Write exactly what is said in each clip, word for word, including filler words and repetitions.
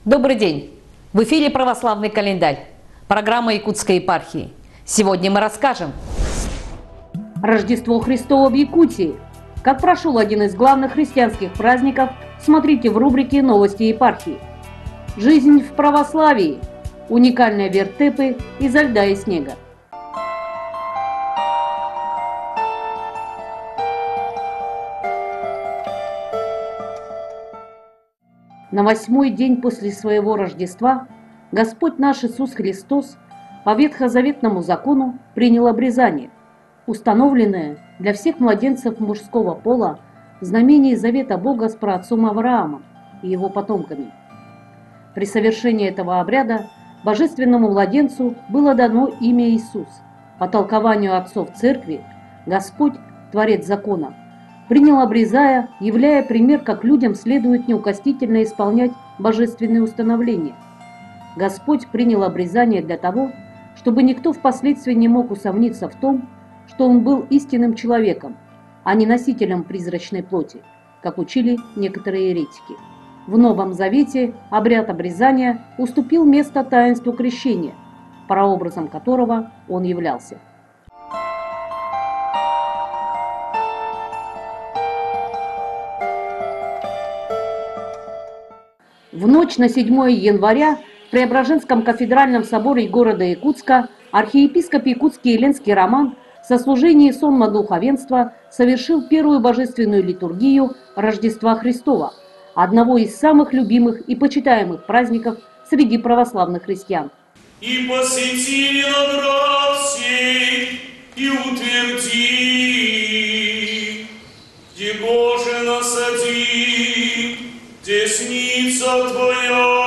Добрый день! В эфире «Православный календарь», программа Якутской епархии. Сегодня мы расскажем Рождество Христово в Якутии. Как прошел один из главных христианских праздников, смотрите в рубрике «Новости епархии». Жизнь в православии. Уникальные вертепы изо льда и снега. На восьмой день после своего Рождества Господь наш Иисус Христос по ветхозаветному закону принял обрезание, установленное для всех младенцев мужского пола в знамении завета Бога с праотцом Авраамом и его потомками. При совершении этого обряда божественному младенцу было дано имя Иисус. По толкованию отцов церкви Господь, Творец закона, принял обрезая, являя пример, как людям следует неукоснительно исполнять божественные установления. Господь принял обрезание для того, чтобы никто впоследствии не мог усомниться в том, что Он был истинным человеком, а не носителем призрачной плоти, как учили некоторые еретики. В Новом Завете обряд обрезания уступил место таинству крещения, прообразом которого он являлся. В ночь на седьмое января в Преображенском кафедральном соборе города Якутска архиепископ Якутский Еленский Роман в сослужении сонма духовенства совершил первую божественную литургию Рождества Христова, одного из самых любимых и почитаемых праздников среди православных христиан. И посети виноград сей, и утверди, где Боже насади, десница Твоя.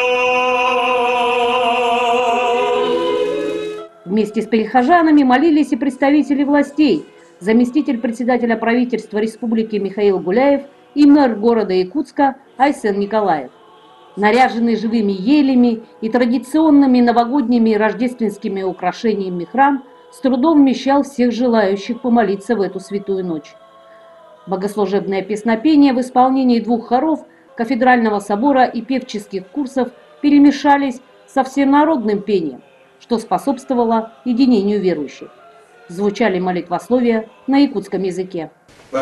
Вместе с прихожанами молились и представители властей, заместитель председателя правительства Республики Михаил Гуляев и мэр города Якутска Айсен Николаев. Наряженный живыми елями и традиционными новогодними и рождественскими украшениями храм с трудом вмещал всех желающих помолиться в эту святую ночь. Богослужебное песнопение в исполнении двух хоров кафедрального собора и певческих курсов перемешались со всенародным пением, что способствовало единению верующих. Звучали молитвословия на якутском языке.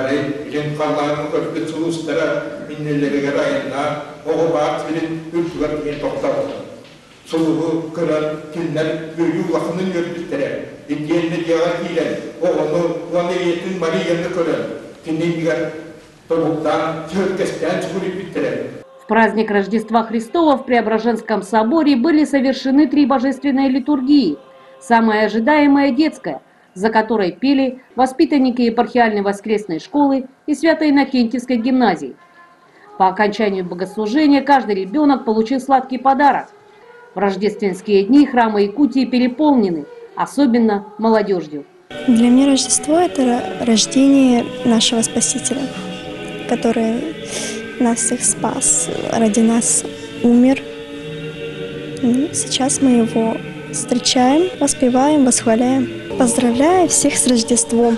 В праздник Рождества Христова в Преображенском соборе были совершены три божественные литургии. Самая ожидаемая детская, за которой пели воспитанники епархиальной воскресной школы и Свято-Иннокентьевской гимназии. По окончанию богослужения каждый ребенок получил сладкий подарок. В рождественские дни храмы Якутии переполнены, особенно молодежью. Для меня Рождество – это рождение нашего Спасителя, который нас всех спас, ради нас умер. И сейчас мы его встречаем, воспеваем, восхваляем. Поздравляю всех с Рождеством.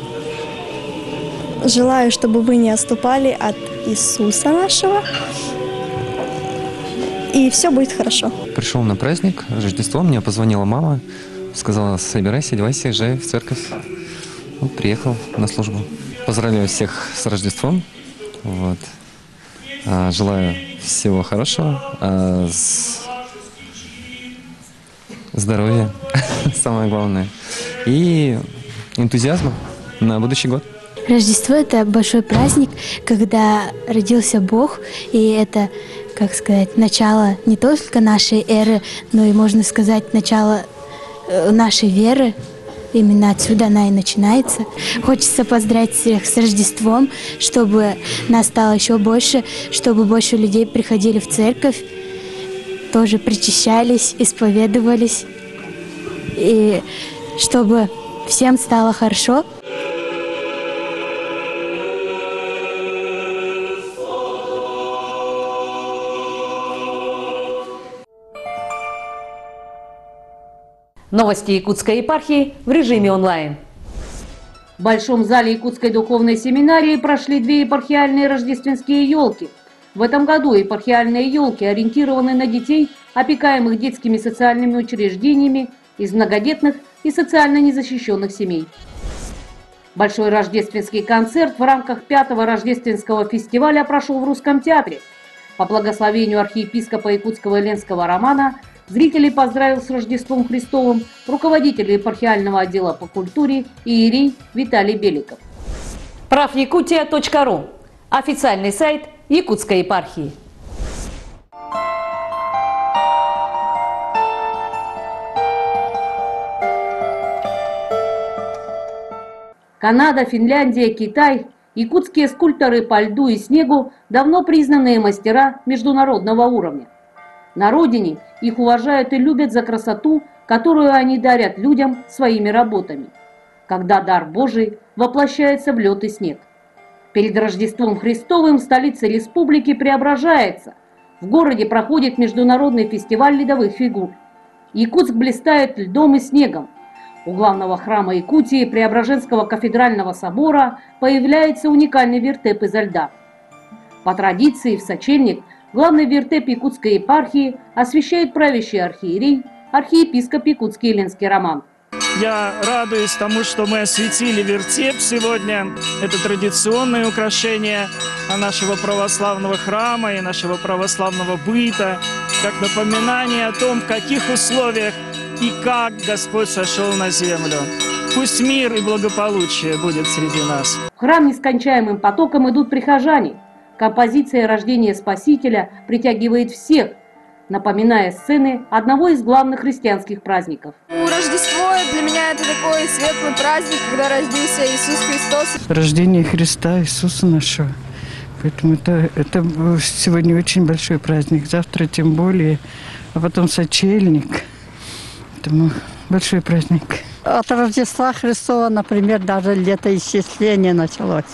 Желаю, чтобы вы не отступали от Иисуса нашего. И все будет хорошо. Пришел на праздник, Рождество, мне позвонила мама, сказала: собирайся, одевайся, езжай в церковь. Вот, приехал на службу. Поздравляю всех с Рождеством. Вот. А, желаю всего хорошего. А, с... Здоровья, самое главное. И энтузиазма на будущий год. Рождество – это большой праздник, когда родился Бог, и это, как сказать, начало не только нашей эры, но и, можно сказать, начало нашей веры. Именно отсюда она и начинается. Хочется поздравить всех с Рождеством, чтобы нас стало еще больше, чтобы больше людей приходили в церковь, тоже причащались, исповедовались, и чтобы всем стало хорошо. Новости Якутской епархии в режиме онлайн. В Большом зале Якутской духовной семинарии прошли две епархиальные рождественские елки. В этом году епархиальные елки ориентированы на детей, опекаемых детскими социальными учреждениями из многодетных и социально незащищенных семей. Большой рождественский концерт в рамках пятого рождественского фестиваля прошел в Русском театре. По благословению архиепископа Якутского и Ленского Романа зрителей поздравил с Рождеством Христовым руководитель епархиального отдела по культуре иерей Виталий Беликов. прав якутия точка ру – официальный сайт Якутской епархии. Канада, Финляндия, Китай, якутские скульпторы по льду и снегу давно признанные мастера международного уровня. На родине их уважают и любят за красоту, которую они дарят людям своими работами, когда дар Божий воплощается в лед и снег. Перед Рождеством Христовым столица республики преображается. В городе проходит международный фестиваль ледовых фигур. Якутск блистает льдом и снегом. У главного храма Якутии Преображенского кафедрального собора появляется уникальный вертеп изо льда. По традиции в сочельник главный вертеп Якутской епархии освящает правящий архиерей, архиепископ Якутский и Ленский Роман. Я радуюсь тому, что мы осветили вертеп сегодня. Это традиционное украшение нашего православного храма и нашего православного быта, как напоминание о том, в каких условиях и как Господь сошел на землю. Пусть мир и благополучие будет среди нас. В храм нескончаемым потоком идут прихожане. Композиция «Рождение Спасителя» притягивает всех, напоминая сцены одного из главных христианских праздников. Рождество для меня это такой светлый праздник, когда родился Иисус Христос. Рождение Христа Иисуса нашего. Поэтому это, это сегодня очень большой праздник. Завтра тем более, а потом сочельник. Поэтому большой праздник. От Рождества Христова, например, даже летоисчисление началось.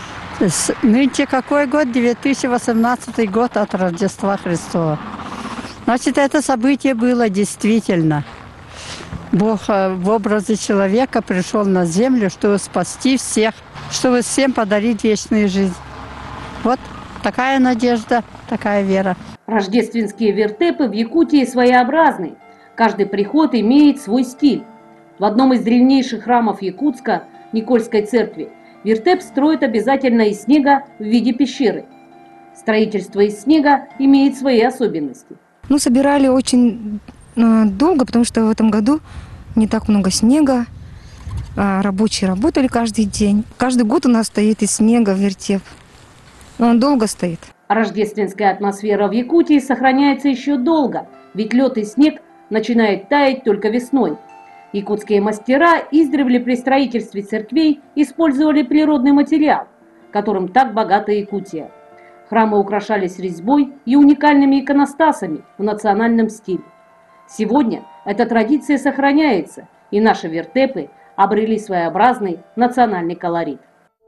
Нынче какой год? две тысячи восемнадцатый год от Рождества Христова. Значит, это событие было действительно. Бог в образе человека пришел на землю, чтобы спасти всех, чтобы всем подарить вечную жизнь. Вот такая надежда, такая вера. Рождественские вертепы в Якутии своеобразны. Каждый приход имеет свой стиль. В одном из древнейших храмов Якутска, Никольской церкви, вертеп строят обязательно из снега в виде пещеры. Строительство из снега имеет свои особенности. Ну, собирали очень э, долго, потому что в этом году не так много снега. А рабочие работали каждый день. Каждый год у нас стоит из снега вертеп. Но он долго стоит. Рождественская атмосфера в Якутии сохраняется еще долго, ведь лед и снег начинает таять только весной. Якутские мастера издревле при строительстве церквей использовали природный материал, которым так богата Якутия. Храмы украшались резьбой и уникальными иконостасами в национальном стиле. Сегодня эта традиция сохраняется, и наши вертепы обрели своеобразный национальный колорит.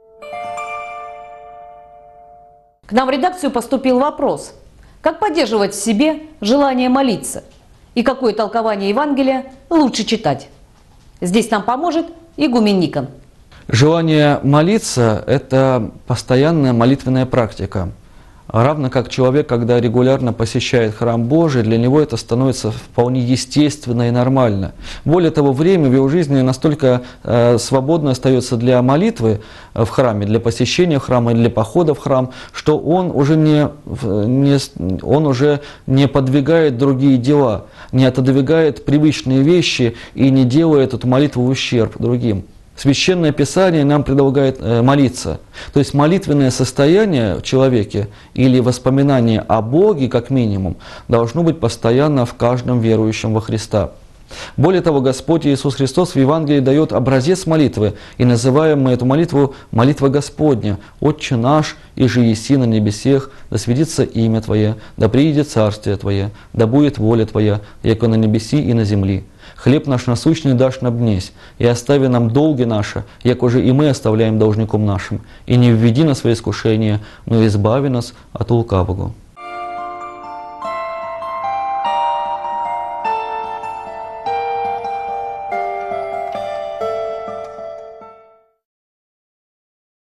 К нам в редакцию поступил вопрос: как поддерживать в себе желание молиться? И какое толкование Евангелия лучше читать? Здесь нам поможет игумен Никон. Желание молиться – это постоянная молитвенная практика. Равно как человек, когда регулярно посещает храм Божий, для него это становится вполне естественно и нормально. Более того, время в его жизни настолько э, свободно остается для молитвы в храме, для посещения храма, для похода в храм, что он уже не, не, он уже не подвигает другие дела, не отодвигает привычные вещи и не делает эту молитву в ущерб другим. Священное Писание нам предлагает молиться. То есть молитвенное состояние в человеке или воспоминание о Боге, как минимум, должно быть постоянно в каждом верующем во Христа. Более того, Господь Иисус Христос в Евангелии дает образец молитвы, и называем мы эту молитву «молитва Господня». «Отче наш, иже еси на небесех, да святится имя Твое, да приидет царствие Твое, да будет воля Твоя, яко на небеси и на земли. Хлеб наш насущный дашь нам днесь, и остави нам долги наши, як уже и мы оставляем должником нашим. И не введи нас в искушение, но избави нас от лукавого».